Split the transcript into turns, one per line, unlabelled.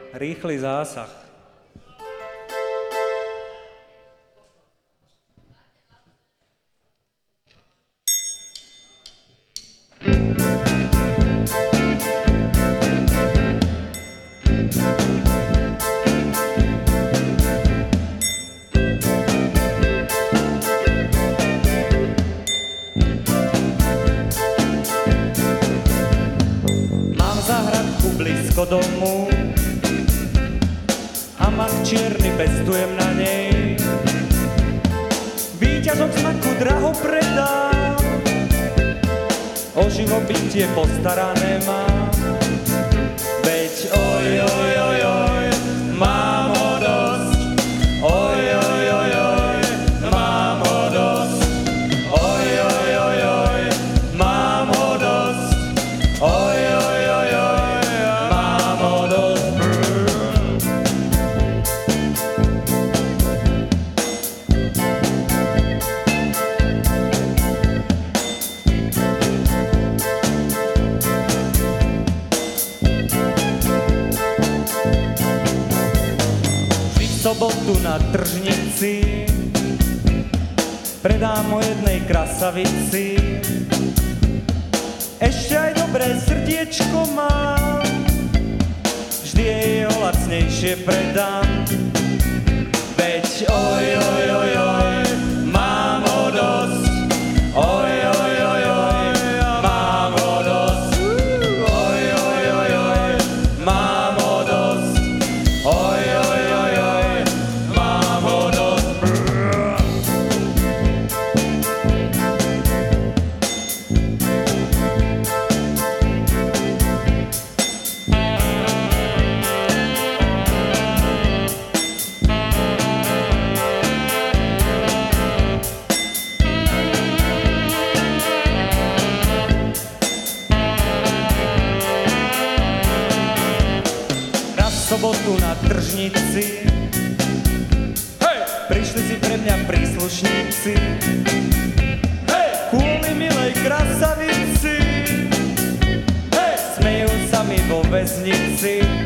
Rýchly zásah. Mám záhradku blízko domu a mak čierny pestujem na nej. Výťažok smaku draho predám, o živobytie postarané mám. Veď oj, oj, oj, oj, mám ho dosť. Oj, oj, oj, oj, mám ho dosť. Oj, oj, oj, oj, mám ho dosť. Oj, oj, oj, oj, mám ho dosť. V sobotu na tržnici predám o jednej krasavici. Ešte aj dobré srdiečko mám, vždy jej ho lacnejšie predám. Veď oj, oj, oj, oj, mám ho dosť. Oj, oj, oj, oj, mám ho dosť. Oj, oj, oj, oj, mám ho dosť. Oj, oj, oj, oj, mám ho dosť. V sobotu na tržnici prišli si pre mňa príslušníci kvôli milej krasavici, smejú sa mi vo väznici.